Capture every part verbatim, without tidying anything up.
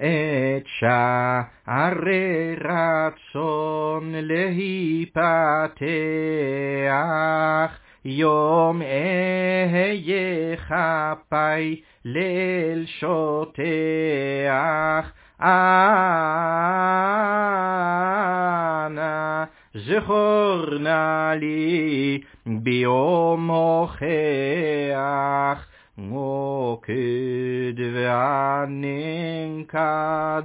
את שערי רצון להיפתח, יום אהיה חפי ליל שוטח. אנא זכור נא לי ביום הוכח, מוקד והננקד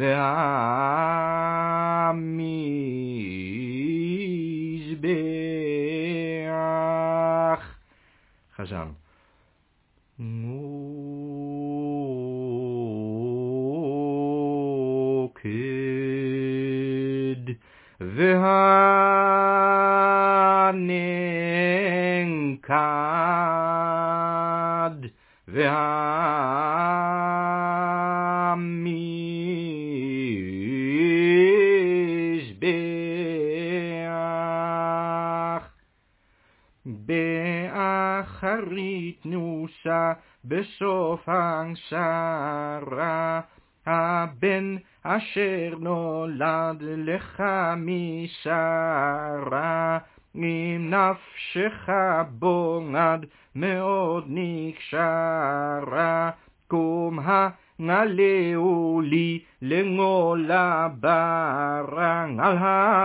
והמזבח. חזן. מוקד והננקד והמזבח. באחרית נוסה בסוף ההנסרה, הבן אשר נולד לך משרה, אם נפשך בונד מאוד נקשרה, קום הנעלהו לי לנגול הברang על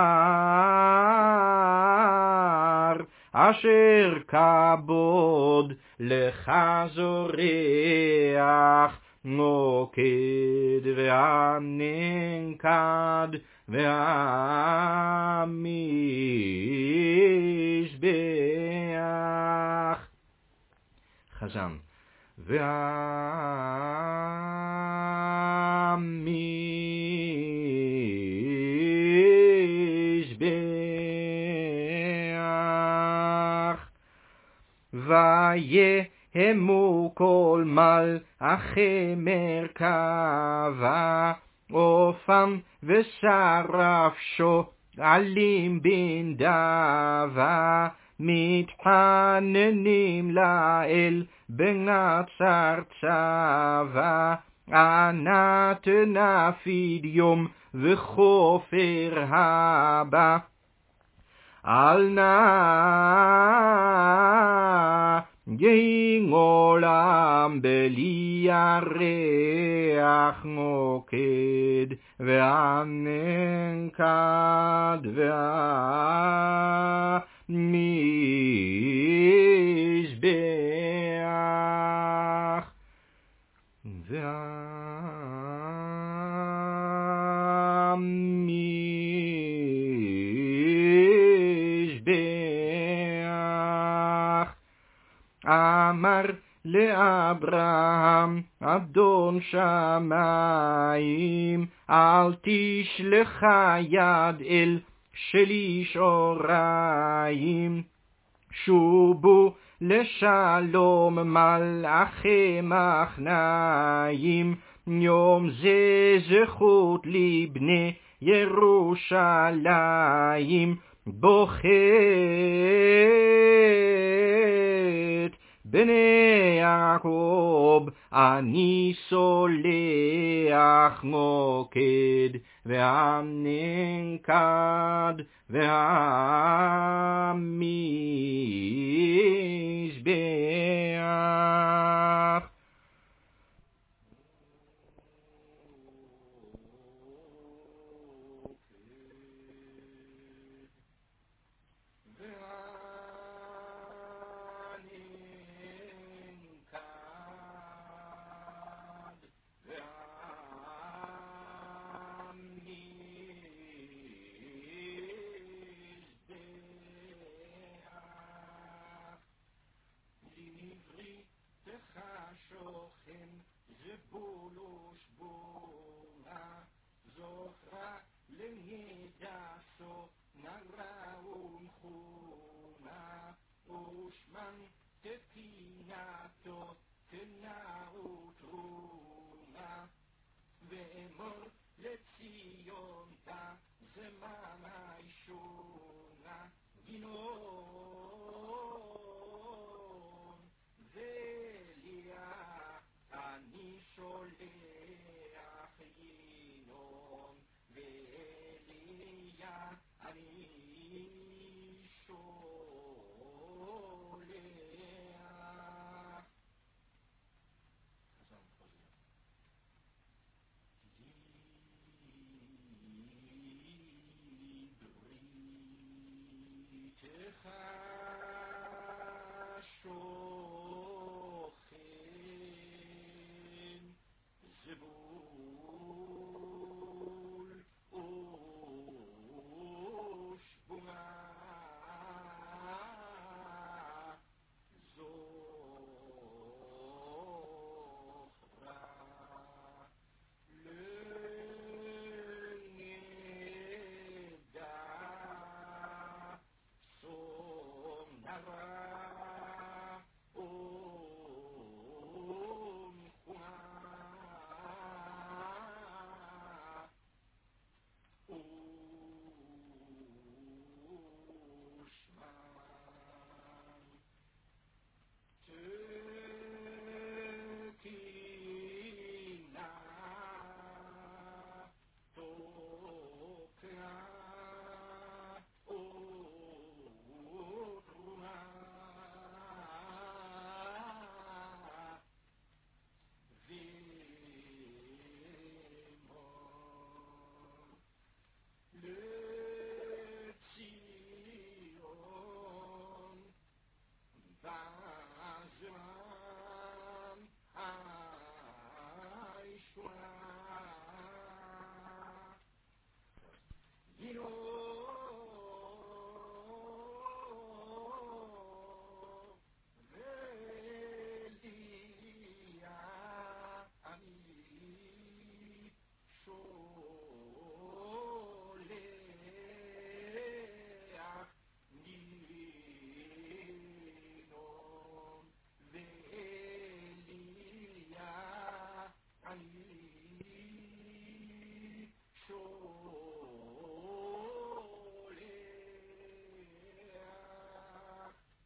ההר, אשר כבוד לך זורח, מוקד והננקד והמזבח. חזן. והמזבח. ויהמו כל מלאכי מרכבה, עופם ושרף שועלים בנדבה, מתחננים לאל בנצר צבא, אנא תנה פדיום וכופר הבא. אל נא יהי עולם בלי ירח, מוקד והננקד והמזבח. והמזבח. אמר לאברהם אדון שמיים, אל תשלח יד אל שליש אוריים, שובו לשלום מלאכי מחניים, יום זה זכות לבני ירושלים, בוכת בני יעקב אני סולח, מוקד והננקד והמזבח. שוכן זבולוש בונה, זוכרה לנדסו נגרה ומחונה, ושמן תפינתו תנאו תרומה, ואמור לציון זמן הישונה, גינון וליה אני שולח לך